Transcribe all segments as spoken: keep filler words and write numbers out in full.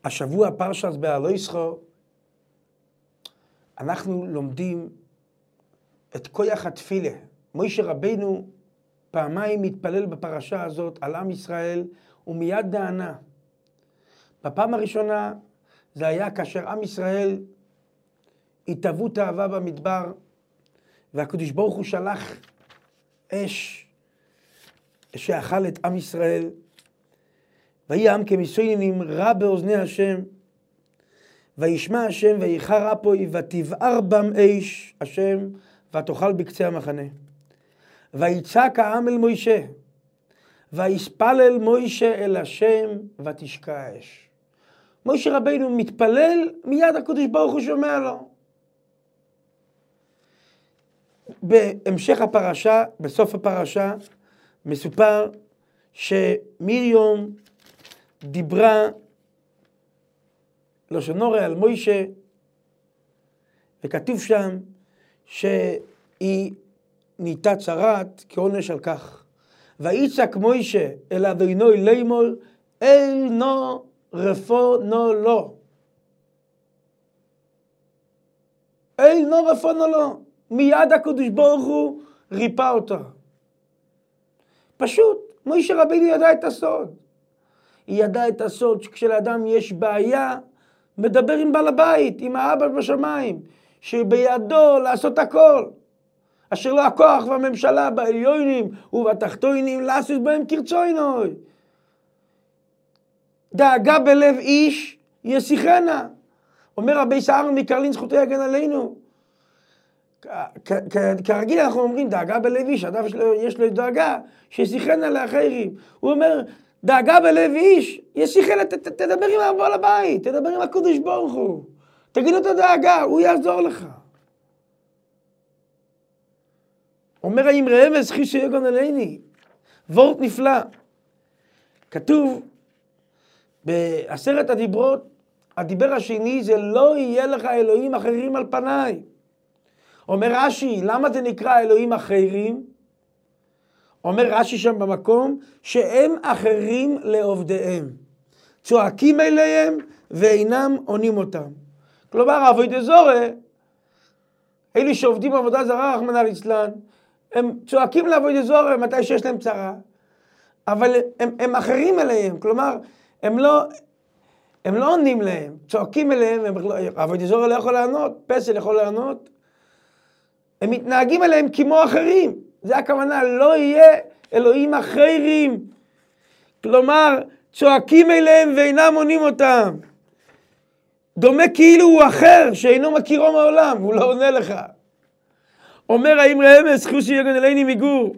השבוע פרשת בהעלו ישחו, אנחנו לומדים את כוח התפילה. משה רבינו פעמיים מתפלל בפרשה הזאת על עם ישראל ומיד נענה. בפעם הראשונה זה היה כאשר עם ישראל התאוו תאווה במדבר, והקדוש ברוך הוא שלח אש שאכל את עם ישראל, ויהי העם כמסויננים רע באוזני השם, וישמע השם ויחר אפוי ותבער בם אש השם ותאכל בקצה המחנה. ויצעק העם אל מוישה, ויספלל מוישה אל השם ותשקע האש. משה רבינו מתפלל, מיד הקדוש ברוך הוא שומע לו. בהמשך הפרשה, בסוף הפרשה, מסופר שמרים דיברה לשון הרע על מוישה, וכתוב שם שהיא נהייתה צרת כעונש על כך. ויצעק מוישה אל אדוני לאמור, אל נו רפונו לו. אל נו רפונו לו. מיד הקדוש ברוך הוא ריפא אותה. פשוט, משה רבינו ידע את הסוד. היא ידעה את הסוד שכשלאדם יש בעיה, מדבר עם בעל הבית, עם האבא בשמיים, שבידו לעשות הכל. אשר לא הכוח והממשלה בעליונים ובתחתונים לעשות בהם כרצונו. דאגה בלב איש ישיחנה. אומר רבי סער מקרלין זכותו יגן עלינו. כרגיל אנחנו אומרים דאגה בלב איש, אדם יש לו דאגה שישיחנה לאחרים. הוא אומר דאגה בלב איש ישיחנה, תדבר עם בעל הבית, תדבר עם הקדוש ברוך הוא, תגיד לו את הדאגה, הוא יעזור לך. אומר האם רמז חיש יגן עליני, וורט נפלא. כתוב בעשרת הדיברות, הדיבר השני זה לא יהיה לך אלוהים אחרים על פניי. אומר רש"י, למה זה נקרא אלוהים אחרים? אומר רש"י שם במקום, שהם אחרים לעובדיהם. צועקים אליהם ואינם עונים אותם. כלומר, עבודת זרה, אלה שעובדים עבודה זרה, רחמנא ליצלן, הם צועקים לעבודת זרה מתי שיש להם צרה, אבל הם, הם אחרים אליהם. כלומר, הם לא, הם לא עונים להם, צועקים אליהם, עבודת זרה לא יכול לענות, פסל יכול לענות, הם מתנהגים אליהם כמו אחרים. זה הכוונה, לא יהיה אלוהים אחרים. כלומר, צועקים אליהם ואינם עונים אותם. דומה כאילו הוא אחר, שאינו מכירו מעולם, הוא לא עונה לך. אומר האם רמז חיש יגן עליני מגור.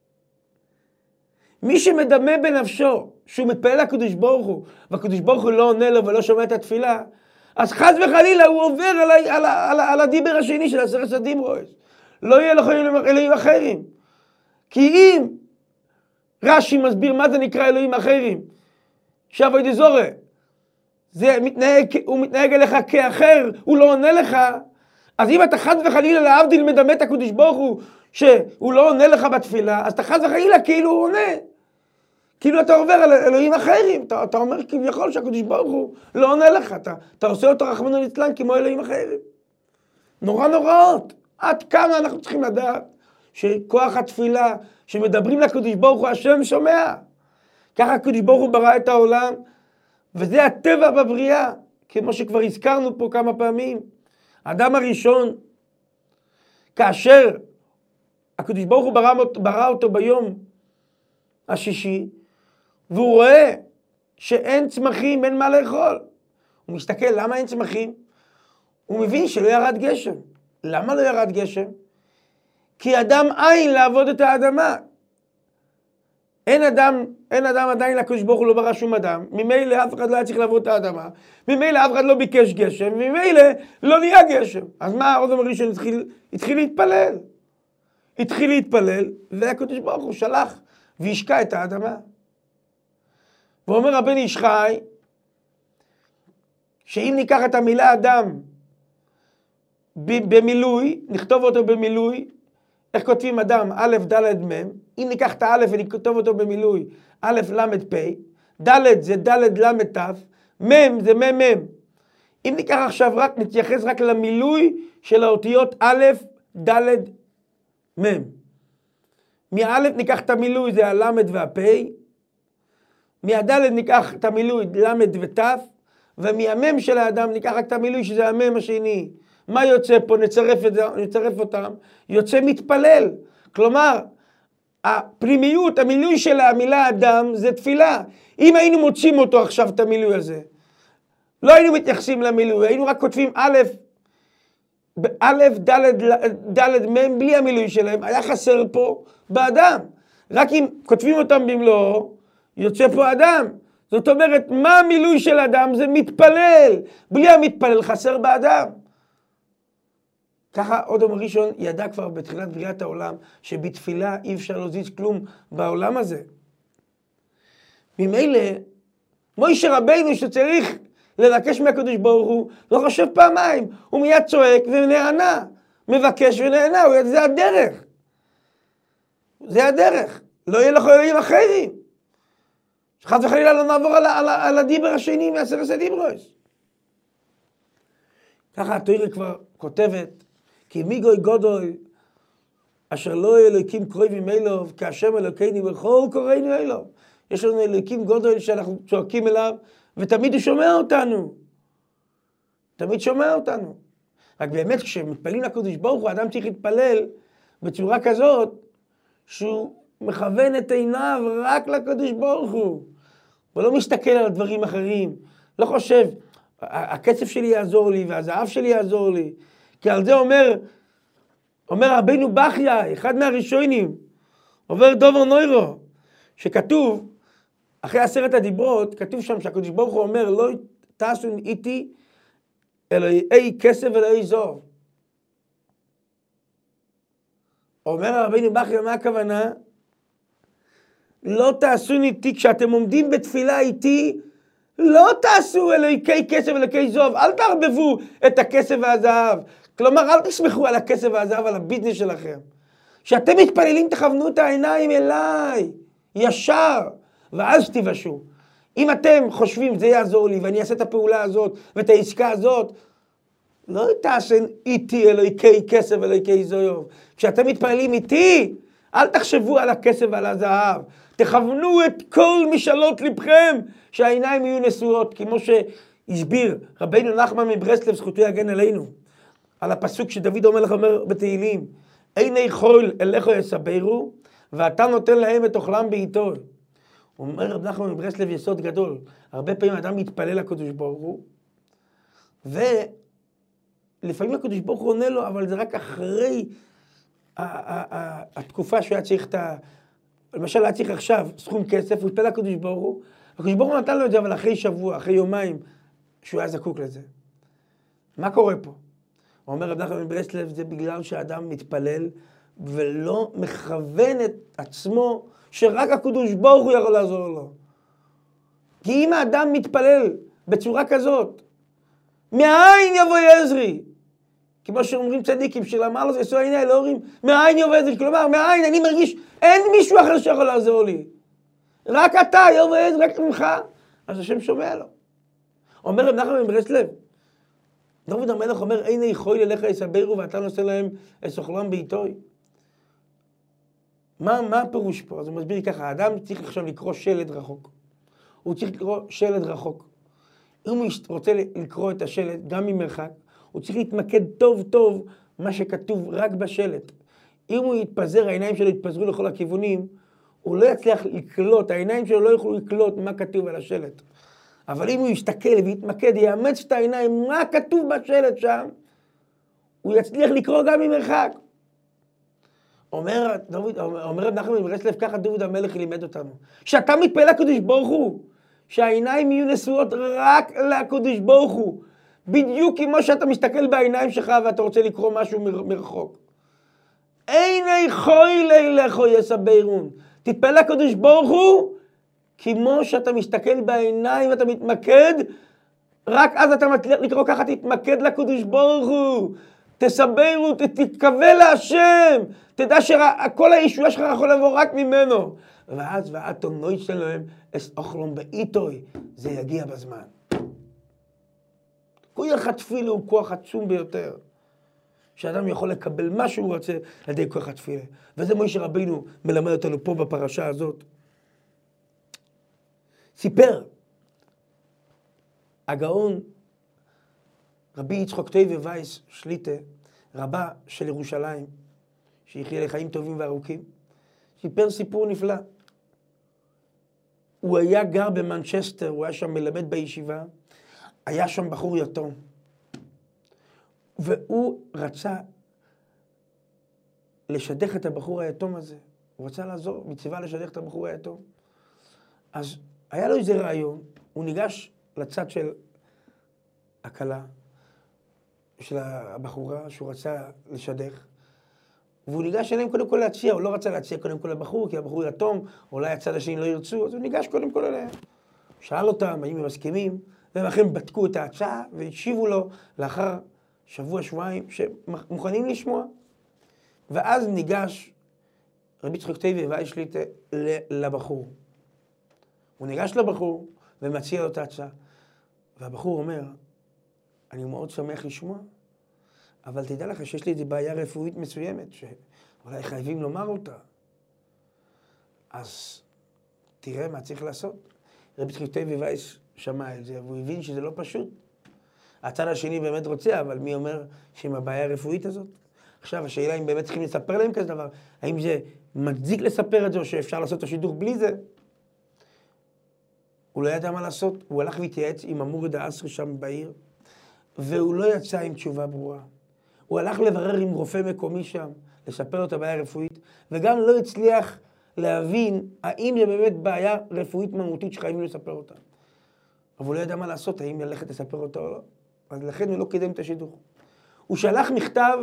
מי שמדמה בנפשו, שהוא מתפלל לקדוש ברוך הוא, והקדוש ברוך הוא לא עונה לו ולא שומע את התפילה, אז חס וחלילה הוא עובר על, על, על, על הדיבר השני של עשרת הדיברות. לא יהיה לך אלוהים אחרים. כי אם רש"י מסביר מה זה נקרא אלוהים אחרים, שעבודת זרה, זה מתנהג, הוא מתנהג אליך כאחר, הוא לא עונה לך, אז אם אתה חס וחלילה להבדיל מדמה את הקדוש ברוך הוא, שהוא לא עונה לך בתפילה, אז אתה חס וחלילה כאילו הוא עונה. כאילו אתה עובר על אלוהים אחרים, אתה, אתה אומר כביכול שהקדוש ברוך הוא לא עונה לך, אתה, אתה עושה אותו רחמנא ליצלן כמו אלוהים אחרים. נורא נוראות. עד כמה אנחנו צריכים לדעת שכוח התפילה, שמדברים לקדוש ברוך הוא, השם שומע. ככה הקדוש ברוך הוא ברא את העולם, וזה הטבע בבריאה, כמו שכבר הזכרנו פה כמה פעמים. האדם הראשון, כאשר הקדוש ברוך הוא ברא, ברא אותו ביום השישי, והוא רואה שאין צמחים, אין מה לאכול. הוא מסתכל, למה אין צמחים? הוא מבין שלא ירד גשם. למה לא ירד גשם? כי אדם אין לעבוד את האדמה. אין אדם, אין אדם עדיין, לקדוש ברוך הוא לא ברא שום אדם. ממילא אף אחד לא היה צריך לעבוד את האדמה. ממילא אף אחד לא ביקש גשם. ממילא לא נהיה גשם. אז מה האדם הראשון התחיל, התחיל להתפלל? התחיל להתפלל, והקדוש ברוך הוא שלח והשקע את האדמה. ואומר הבן איש חי, שאם ניקח את המילה אדם במילוי, נכתוב אותו במילוי, איך כותבים אדם? א' ד' מ', אם ניקח את הא' ונכתוב אותו במילוי, א' ל' פ', ד' זה ד' ל' ת', מם זה מם מם. אם ניקח עכשיו רק, נתייחס רק למילוי של האותיות א', ד', מם. מהא' ניקח את המילוי, זה הלמד והפי. מהד' ניקח את המילוי, למד ות', ומהמם של האדם ניקח רק את המילוי, שזה המם השני. מה יוצא פה? נצרף, את זה, נצרף אותם. יוצא מתפלל. כלומר, הפנימיות, המילוי של המילה אדם, זה תפילה. אם היינו מוצאים אותו עכשיו, את המילוי הזה, לא היינו מתייחסים למילוי, היינו רק כותבים א', א', ד', ד', מ', בלי המילוי שלהם, היה חסר פה באדם. רק אם כותבים אותם במלואו, יוצא פה אדם. זאת אומרת, מה המילוי של אדם? זה מתפלל. בלי המתפלל חסר באדם. ככה אדם הראשון ידע כבר בתחילת בריאת העולם, שבתפילה אי אפשר להזיז כלום בעולם הזה. ממילא, מוישה רבינו שצריך לבקש מהקדוש ברוך הוא, לא חושב פעמיים, הוא מיד צועק ונענה, מבקש ונענה, זה הדרך. זה הדרך. לא יהיה לך אלוהים אחרים. שחס וחלילה לא נעבור על, על, על הדיבר השני מעשרת הדיברות. ככה התורה כבר כותבת, כי מי גוי גדול, אשר לא אלוהיקים קרובים אלוהו, כהשם אלוקינו בכל קוראינו אלוהו. יש לנו אלוהיקים גדול שאנחנו צועקים אליו, ותמיד הוא שומע אותנו. תמיד שומע אותנו. רק באמת כשמתפללים לקדוש ברוך הוא, האדם צריך להתפלל בצורה כזאת, שהוא מכוון את עיניו רק לקדוש ברוך הוא. ולא מסתכל על דברים אחרים. לא חושב, הכסף שלי יעזור לי, והזהב שלי יעזור לי. כי על זה אומר, אומר רבינו בחיה, אחד מהראשונים, עובר דובר נוירו, שכתוב, אחרי עשרת הדיברות, כתוב שם שהקדוש ברוך הוא אומר, לא תעשו איתי אלוהי כסף ואלוהי זוב. אומר רבינו בחיה, מה הכוונה? לא תעשו איתי, כשאתם עומדים בתפילה איתי, לא תעשו אלוהי כסף ואלוהי זוב, אל תערבבו את הכסף והזהב. כלומר, אל תסמכו על הכסף והזהב, על הביזנס שלכם. כשאתם מתפללים, תכוונו את העיניים אליי, ישר, ואז תיוושעו. אם אתם חושבים, זה יעזור לי, ואני אעשה את הפעולה הזאת, ואת העסקה הזאת, לא תעשו איתי אלוהי כסף ואלוהי זוב. כשאתם מתפללים איתי, אל תחשבו על הכסף ועל הזהב. תכוונו את כל משאלות לבכם, שהעיניים יהיו נשואות, כמו שהסביר רבינו נחמן מברסלב, זכותו יגן עלינו, על הפסוק שדוד אומר אומר בתהילים, עיני חול אליך יסברו, ואתה נותן להם את אוכלם בעיתו. הוא אומר רב נחמן מברסלב יסוד גדול, הרבה פעמים אדם מתפלל לקדוש ברוך הוא, ולפעמים הקדוש ברוך הוא עונה לו, אבל זה רק אחרי התקופה שהוא היה צריך את ה... למשל, היה צריך עכשיו סכום כסף, הוא התפלל לקדוש ברוך הוא, הקדוש ברוך הוא נתן לו את זה, אבל אחרי שבוע, אחרי יומיים, שהוא היה זקוק לזה. מה קורה פה? הוא אומר רב נחמן מברסלב, זה בגלל שהאדם מתפלל, ולא מכוון את עצמו, שרק הקדוש ברוך הוא יכול לעזור לו. כי אם האדם מתפלל בצורה כזאת, מאין יבוא עזרי? כמו שאומרים צדיקים, שלמה לו זה יסוע עיני אלוהים, מאין יבוא עזרי? כלומר, מאין אני מרגיש, אין מישהו אחר שיכול לעזור לי. רק אתה, יבוא עזרי, רק ממך. אז השם שומע לו. אומר רב נחמן מברסלב, דוד המלך אומר, עיני חול אליך יסברו, ואתה נושא להם את אוכלם בעיתוי. מה, מה הפירוש פה? אז הוא מסביר ככה, האדם צריך עכשיו לקרוא שלט רחוק. הוא צריך לקרוא שלט רחוק. אם הוא רוצה לקרוא את השלט, גם ממרחק, הוא צריך להתמקד טוב טוב מה שכתוב רק בשלט. אם הוא יתפזר, העיניים שלו יתפזרו לכל הכיוונים, הוא לא יצליח לקלוט, העיניים שלו לא יוכלו לקלוט מה כתוב על השלט. אבל אם הוא יסתכל ויתמקד, יאמץ את העיניים, מה כתוב בשלט שם, הוא יצליח לקרוא גם ממרחק. אומר דוד, אומר רב נחמן מברסלב, ככה דוד המלך לימד אותנו. שאתה מתפלל לקדוש ברוך הוא, שהעיניים יהיו נשואות רק לקדוש ברוך הוא. בדיוק כמו שאתה מסתכל בעיניים שלך ואתה רוצה לקרוא משהו מרחוק. עיני חול אליך יסברון. תתפלל לקדוש ברוך הוא, כמו שאתה מסתכל בעיניים ואתה מתמקד, רק אז אתה מצליח לקרוא ככה, תתמקד לקדוש ברוך הוא. תסברו, תתקווה להשם, תדע שכל הישועה שלך יכול לבוא רק ממנו. ואז ואתו נויצא להם אס אוכלום בעיתוי, זה יגיע בזמן. כוח התפילה הוא כוח עצום ביותר. שאדם יכול לקבל מה שהוא רוצה על ידי כוח התפילה. וזה משה רבינו מלמד אותנו פה בפרשה הזאת. סיפר הגאון רבי יצחק טויבר וייס שליטה, רבה של ירושלים, שיחיה לחיים טובים וארוכים, סיפר סיפור נפלא. הוא היה גר במנצ'סטר, הוא היה שם מלמד בישיבה, היה שם בחור יתום. והוא רצה לשדך את הבחור היתום הזה. הוא רצה לעזור, מצווה לשדך את הבחור היתום. אז היה לו איזה רעיון, הוא ניגש לצד של הכלה, של הבחורה שהוא רצה לשדך, והוא ניגש אליהם קודם כל להציע, הוא לא רצה להציע קודם כל לבחור, כי הבחור יתום, אולי הצד השני לא ירצו, אז הוא ניגש קודם כל אליהם. שאל אותם, האם הם מסכימים, והם אכן בדקו את ההצעה, והקשיבו לו לאחר שבוע, שבועיים, שמוכנים לשמוע. ואז ניגש רבי יצחק טויבר וייס שליטה לבחור. הוא ניגש לבחור ומציע לו את ההצעה. והבחור אומר, אני מאוד שמח לשמוע, אבל תדע לך שיש לי איזו בעיה רפואית מסוימת, שאולי חייבים לומר אותה. אז תראה מה צריך לעשות. רבי יצחק טויבר וייס שמע את זה, והוא הבין שזה לא פשוט. הצד השני באמת רוצה, אבל מי אומר שעם הבעיה הרפואית הזאת? עכשיו, השאלה אם באמת צריכים לספר להם כזה דבר, האם זה מצדיק לספר את זה, או שאפשר לעשות את השידוך בלי זה? הוא לא ידע מה לעשות, הוא הלך והתייעץ עם המורד האסרי שם בעיר, והוא לא יצא עם תשובה ברורה. הוא הלך לברר עם רופא מקומי שם, לספר לו את הבעיה הרפואית, וגם לא הצליח להבין האם זה באמת בעיה רפואית מהותית שחייבים לספר אותה. אבל הוא לא ידע מה לעשות, האם ללכת לספר אותה או לא. אז לכן הוא לא קידם את השידוך. הוא שלח מכתב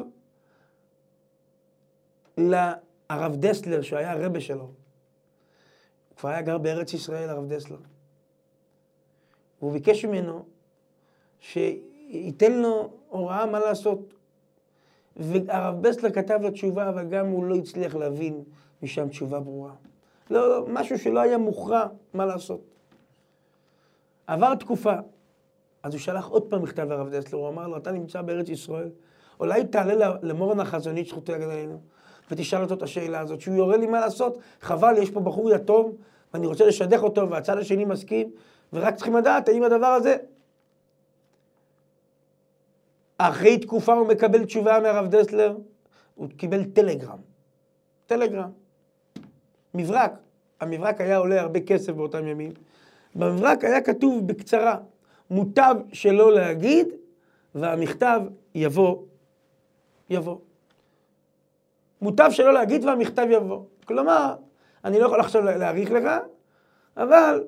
לרב דסלר, שהיה הרבה שלו. הוא כבר היה גר בארץ ישראל, הרב דסלר. והוא ביקש ממנו שייתן לו הוראה מה לעשות. והרב דסלר כתב לו תשובה, אבל גם הוא לא הצליח להבין משם תשובה ברורה. לא, לא, משהו שלא היה מוכרע מה לעשות. עבר תקופה, אז הוא שלח עוד פעם מכתב לרב דסלר, הוא אמר לו, אתה נמצא בארץ ישראל, אולי תעלה למורן החזונית שזכותו יגן עלינו, ותשאל אותו את השאלה הזאת, שהוא יורה לי מה לעשות, חבל, יש פה בחור יתום, ואני רוצה לשדך אותו, והצד השני מסכים, ורק צריכים לדעת, האם הדבר הזה... אחרי תקופה הוא מקבל תשובה מהרב דסלר, הוא קיבל טלגרם. טלגרם. מברק. המברק היה עולה הרבה כסף באותם ימים. במברק היה כתוב בקצרה, מוטב שלא להגיד, והמכתב יבוא, יבוא. מוטב שלא להגיד והמכתב יבוא. כלומר, אני לא יכול עכשיו להעריך לך, אבל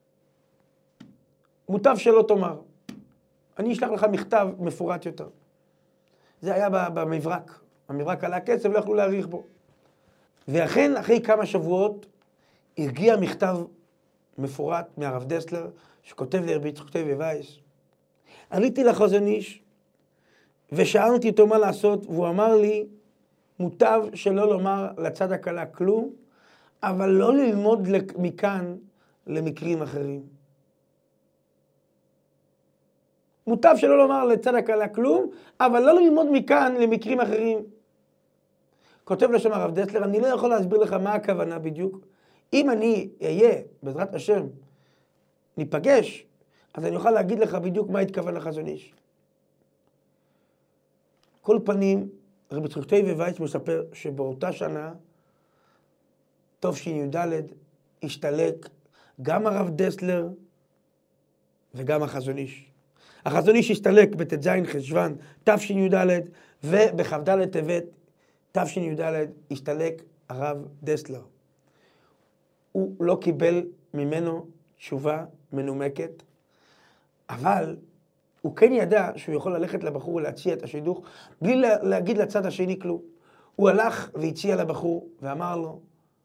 מוטב שלא תאמר. אני אשלח לך מכתב מפורט יותר. זה היה במברק. המברק עלה כסף, לא יכלו להעריך בו. ואכן, אחרי כמה שבועות, הגיע מכתב מפורט מהרב דסלר, שכותב לרבי יצחק טויבר וייס. עליתי לחזון איש, ושאלתי אותו מה לעשות, והוא אמר לי, מוטב שלא לומר לצד הקלה כלום, אבל לא ללמוד מכאן למקרים אחרים. מוטב שלא לומר לצד הקלה כלום, אבל לא ללמוד מכאן למקרים אחרים. כותב לשם הרב דסלר, אני לא יכול להסביר לך מה הכוונה בדיוק. אם אני אהיה, בעזרת השם, ניפגש, אז אני אוכל להגיד לך בדיוק מה התכוון לחזון איש. כל פנים, רבי יצחק טויבר וייס מספר שבאותה שנה, תשי"ד, השתלק גם הרב דסלר וגם החזון איש. החזון איש השתלק בט"ז חשוון תשי"ד, ובכ"ד טבת תשי"ד השתלק הרב דסלר. הוא לא קיבל ממנו תשובה מנומקת, אבל הוא כן ידע שהוא יכול ללכת לבחור ולהציע את השידוך, בלי להגיד לצד השני כלום. הוא הלך והציע לבחור ואמר לו,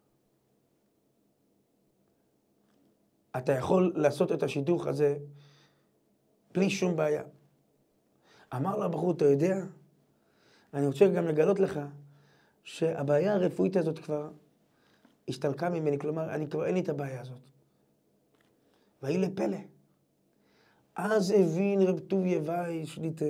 אתה יכול לעשות את השידוך הזה בלי שום בעיה. אמר לו הבחור, אתה יודע, אני רוצה גם לגלות לך שהבעיה הרפואית הזאת כבר השתלקה ממני, כלומר, אני כבר אין לי את הבעיה הזאת. והיא לפלא. אז הבין רב טוביה וייס שליט"א,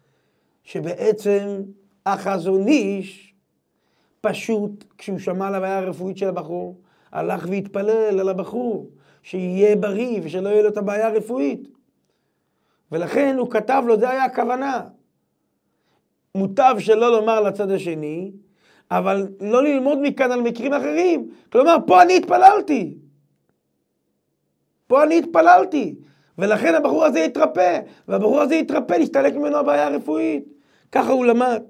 שבעצם החזון איש, פשוט כשהוא שמע על הבעיה הרפואית של הבחור, הלך והתפלל על הבחור, שיהיה בריא ושלא יהיה לו את הבעיה הרפואית. ולכן הוא כתב לו, זה היה הכוונה. מוטב שלא לומר לצד השני, אבל לא ללמוד מכאן על מקרים אחרים. כלומר, פה אני התפללתי. פה אני התפללתי. ולכן הבחור הזה יתרפא. והבחור הזה יתרפא, להסתלק ממנו הבעיה הרפואית. ככה הוא למד.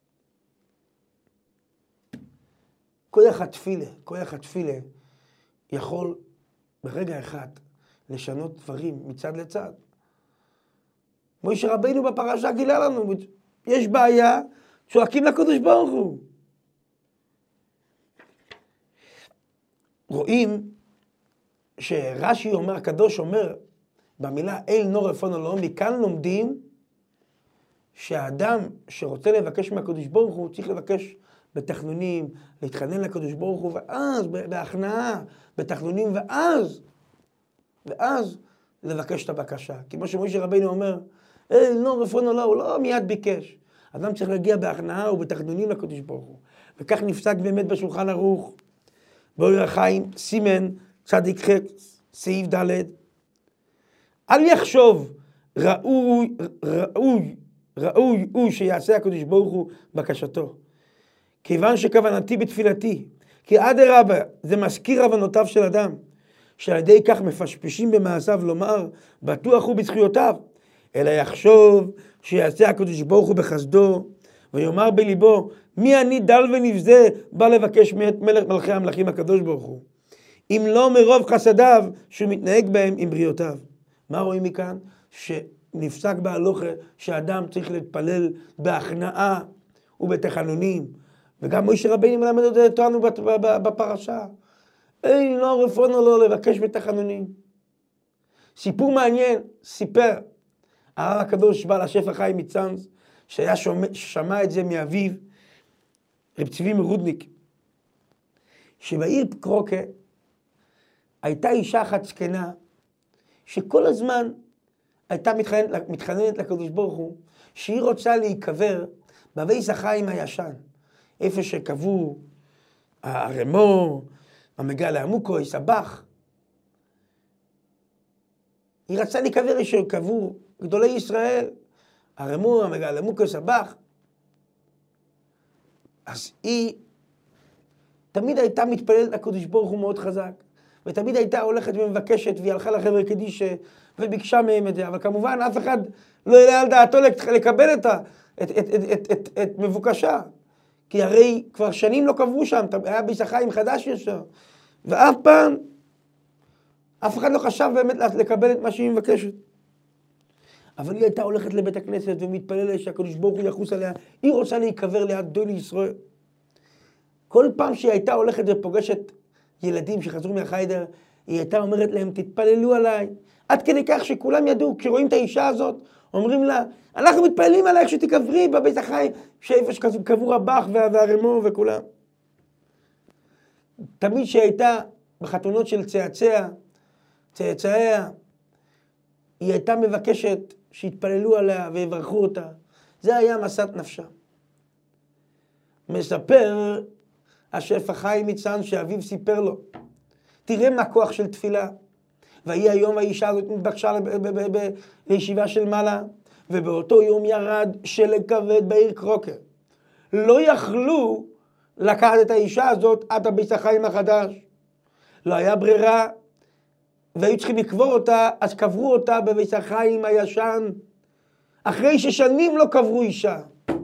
כוח התפילה, כוח התפילה, יכול ברגע אחד לשנות דברים מצד לצד. משה רבינו בפרשה גילה לנו, יש בעיה, צועקים לקדוש ברוך הוא. רואים שרש"י אומר, הקדוש אומר, במילה אל נור רפונו לו, מכאן לומדים שהאדם שרוצה לבקש מהקדוש ברוך הוא, צריך לבקש בתחנונים, להתחנן לקדוש ברוך הוא, ואז בהכנעה, בתחנונים, ואז, ואז לבקש את הבקשה. כמו שמשה רבינו אומר, אל נור רפונו לו, הוא לא מיד ביקש. אדם צריך להגיע בהכנעה ובתחנונים לקדוש ברוך הוא. וכך נפסק באמת בשולחן ערוך, באור החיים, סימן, צדיק ח', סעיף ד'. אל יחשוב, ראוי, ראוי, ראוי הוא שיעשה הקדוש ברוך הוא בקשתו. כיוון שכוונתי בתפילתי, כי אדרבה, זה מזכיר הבנותיו של אדם, שעל ידי כך מפשפשים במעשיו לומר, בטוח הוא בזכויותיו, אלא יחשוב שיעשה הקדוש ברוך הוא בחסדו, ויאמר בליבו, מי אני דל ונבזה, בא לבקש מאת מלך מלכי המלכים הקדוש ברוך הוא. אם לא מרוב חסדיו, שהוא מתנהג בהם עם בריאותיו. מה רואים מכאן? שנפסק בהלוכה, שאדם צריך להתפלל בהכנעה ובתחנונים. וגם משה רבינו מלמד אותנו בפרשה. אין לא רפונו לו לבקש בתחנונים. סיפור מעניין, סיפר הרב הקדוש בעל השפע חיים מצאנז, שהיה שומע, שמע את זה מאביו, רב צבי מרודניק, שבעיר קרוקה הייתה אישה אחת זקנה, שכל הזמן הייתה מתחננת, מתחננת לקדוש ברוך הוא, שהיא רוצה להיקבר בבית החיים הישן, איפה שקבעו הרמו, המגלה עמוקו, יסבח. היא רצה להיקבר שקבעו גדולי ישראל, הרמו, המגלה עמוקו, יסבח. אז היא תמיד הייתה מתפללת לקדוש ברוך הוא מאוד חזק, ותמיד הייתה הולכת ומבקשת, והיא הלכה לחבר'ה קדיש וביקשה מהם את זה, אבל כמובן אף אחד לא העלה על דעתו לקבל את, את, את, את, את, את, את מבוקשה, כי הרי כבר שנים לא קברו שם, היה בית החיים חדש ישר, ואף פעם, אף אחד לא חשב באמת לקבל את מה שהיא מבקשת. אבל היא הייתה הולכת לבית הכנסת ומתפללת שהקדוש ברוך הוא יחוס עליה, היא רוצה להיקבר ליד גדולי ישראל. כל פעם שהיא הייתה הולכת ופוגשת ילדים שחזרו מהחיידר, היא הייתה אומרת להם, תתפללו עליי. עד כדי כך שכולם ידעו, כשרואים את האישה הזאת, אומרים לה, אנחנו מתפללים עלייך שתקברי בבית החיים, שאיפה שקברו רבח והרמו וכולם. תמיד שהיא הייתה בחתונות של צאצאיה, צאצאיה, היא הייתה מבקשת שיתפללו עליה ויברכו אותה. זה היה משאת נפשה. מספר השפע חיים מצאנז שאביו סיפר לו, תראה מה כוח של תפילה. והיא היום האישה הזאת נתבקשה לישיבה של מעלה, ובאותו יום ירד שלג כבד בעיר קרוקה. לא יכלו לקחת את האישה הזאת עד הבית החיים החדש. לא היה ברירה, והיו צריכים לקבור אותה, אז קברו אותה בבית החיים הישן, אחרי ששנים לא קברו אישה.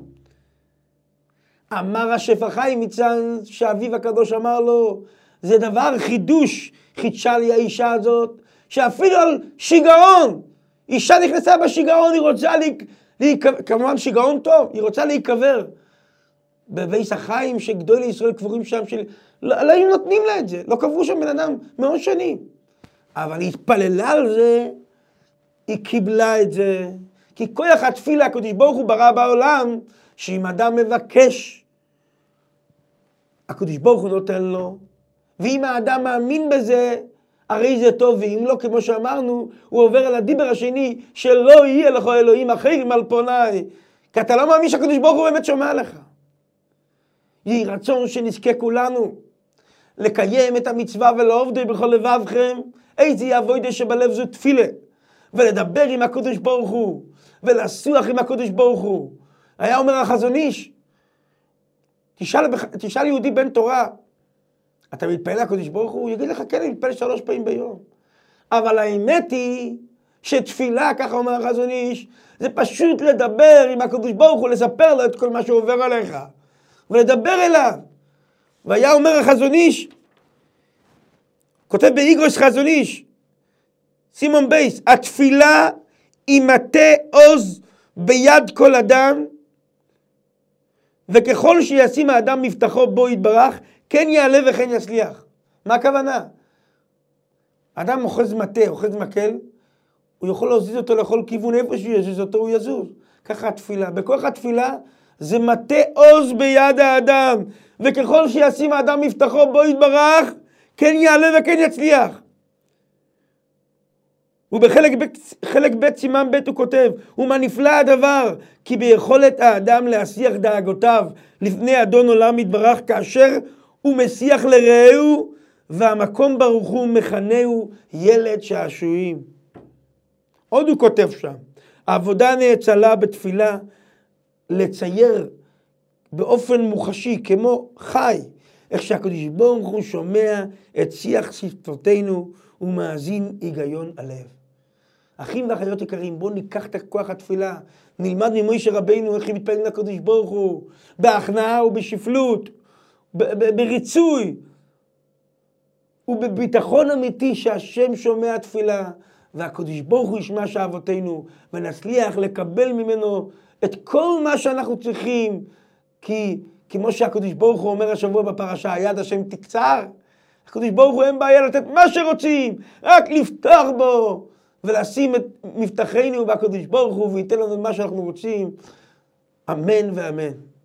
אמר השפע חיים מצאנז, שאביו הקדוש אמר לו, זה דבר חידוש, חידשה לי האישה הזאת, שאפילו על שיגעון, אישה נכנסה בשיגעון, היא רוצה להיקבר, כמובן שיגעון טוב, היא רוצה להיקבר בבית החיים שגדולי ישראל קבורים שם, של... לא, לא היו נותנים לה את זה, לא קברו שם בן אדם מאות שנים. אבל היא התפללה על זה, היא קיבלה את זה, כי כוח התפילה הקדוש ברוך הוא ברא בעולם, שאם אדם מבקש, הקדוש ברוך הוא נותן לו, ואם האדם מאמין בזה, הרי זה טוב, ואם לא, כמו שאמרנו, הוא עובר על הדיבר השני, שלא יהיה לך אלוהים אחרים על פניי, כי אתה לא מאמין שהקדוש ברוך הוא באמת שומע לך. יהי רצון שנזכה כולנו לקיים את המצווה ולעובדו בכל לבבכם, איזה עבודה שבלב זו תפילה, ולדבר עם הקדוש ברוך הוא, ולסוח עם הקדוש ברוך הוא. היה אומר החזון איש, תשאל, תשאל יהודי בן תורה, אתה מתפעל לקדוש ברוך הוא? הוא יגיד לך, כן, אני מתפעל שלוש פעמים ביום. אבל האמת היא שתפילה, ככה אומר החזון איש, זה פשוט לדבר עם הקדוש ברוך הוא, לספר לו את כל מה שעובר עליך, ולדבר אליו. והיה אומר החזון איש, כותב באיגרוס חזון איש, סימון בייס, התפילה היא מטה עוז ביד כל אדם, וככל שישים האדם מבטחו בו יתברך, כן יעלה וכן יצליח. מה הכוונה? אדם אוחז מטה, אוחז מקל, הוא יכול להזיז אותו לכל כיוון, איפה שהוא יזיז אותו, הוא יזוז. ככה התפילה. בכוח התפילה זה מטה עוז ביד האדם, וככל שישים האדם מבטחו בו יתברך, כן יעלה וכן יצליח. ובחלק ב', חלק ב' סימן ב' הוא כותב, ומה נפלא הדבר, כי ביכולת האדם להסיח דאגותיו לפני אדון עולם יתברך, כאשר הוא מסיח לרעהו, והמקום ברוך הוא מכנהו ילד שעשועים. עוד הוא כותב שם, העבודה נאצלה בתפילה לצייר באופן מוחשי, כמו חי, איך שהקדוש ברוך הוא שומע את שיח שפתותינו ומאזין היגיון הלב. אחים ואחיות יקרים, בואו ניקח את כוח התפילה, נלמד ממוישה רבינו איך הם מתפללים לקדוש ברוך הוא, בהכנעה ובשפלות, בריצוי, ובביטחון אמיתי שהשם שומע תפילה, והקדוש ברוך הוא ישמע שאבותינו, ונצליח לקבל ממנו את כל מה שאנחנו צריכים, כי כמו שהקדוש ברוך הוא אומר השבוע בפרשה, היד השם תקצר, הקדוש ברוך הוא אין בעיה לתת מה שרוצים, רק לפתח בו, ולשים את מבטחנו בקדוש ברוך הוא, וייתן לנו מה שאנחנו רוצים. אמן ואמן.